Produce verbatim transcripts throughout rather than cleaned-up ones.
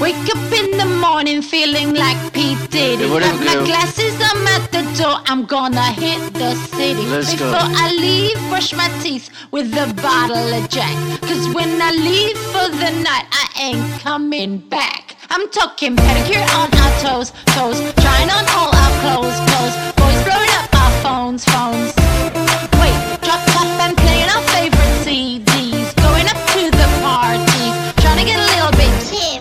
Wake up in the morning feeling like P. Diddy. Yeah, whatever, Got my girl. glasses, I'm at the door, I'm gonna hit the city. Let's go. Before I leave, brush my teeth with a bottle of Jack. Cause when I leave for the night, I ain't coming back. I'm talking pedicure on our toes, toes, trying on all our clothes, clothes. Boys blowing up our phones, phones. Wait, drop top and playing our favorite C Ds. Going up to the party, trying to get a little bit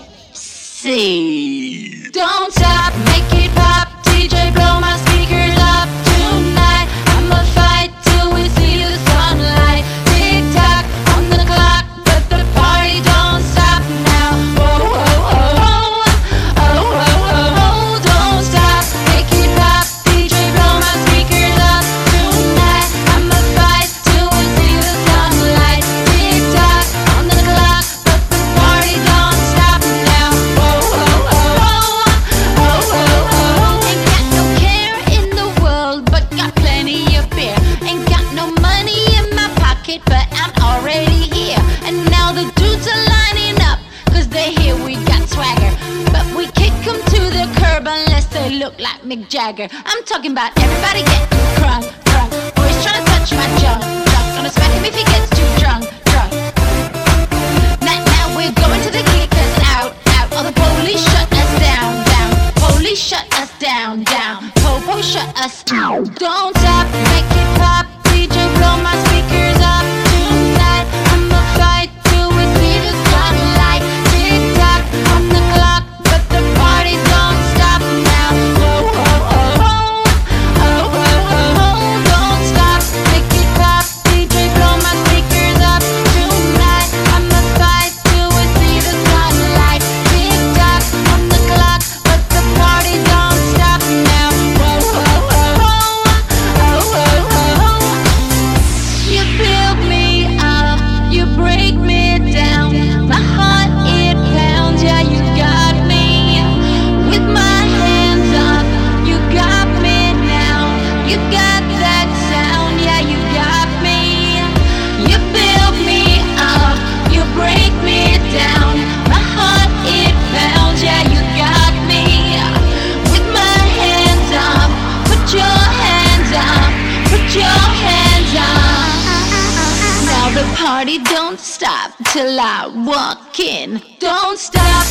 tipsy. Don't stop, make it pop, D J blow my speakers up tonight. I'ma fight till we see the sunlight. Tick tock on the clock, but the party don't stop now. Whoa, whoa, whoa, whoa, oh, whoa, whoa, whoa, don't stop, make it pop, D J blow my speakers up tonight. I'ma fight till we see the sunlight. Tick tock on the clock, but the party don't stop now. Whoa, whoa, whoa, whoa, oh, whoa, whoa. Ain't got no care in the world, but got plenty of beer. Ain't got no money in my pocket, but I'm already here. And now the dudes are lining up, cause they hear we got swagger. But we kick 'em to the curb unless they look like Mick Jagger. I'm talking about everybody getting crunk, crunk. Boys trying to touch my junk, junk. Gonna smack him if he gets too drunk, drunk. Now, now we're going to the kickers out, out. All the police shut us down, down. Police shut us down, down. Popo shut us down. Don't stop, make it pop. D J blow my speakers up tonight. I'ma fight till we see the sunlight. Tick tock on the clock, but the party don't stop now. Whoa, whoa, whoa, whoa, oh, whoa, whoa, whoa, don't stop, make it pop. D J blow my speakers up tonight. I'ma fight till we see the sunlight. Tick tock on the clock, but the party don't stop now. Whoa, whoa, whoa, whoa, oh, whoa, whoa. You build me up, you break me down. My heart it pounds, yeah, you got me. With my hands up, you got me now. You got that sound, yeah, you got me. You build me up, you break me down. My heart it pounds, yeah, you got me. With my hands up, put your hands up, put your hands up. Now the party don't stop till I walk in. Don't stop,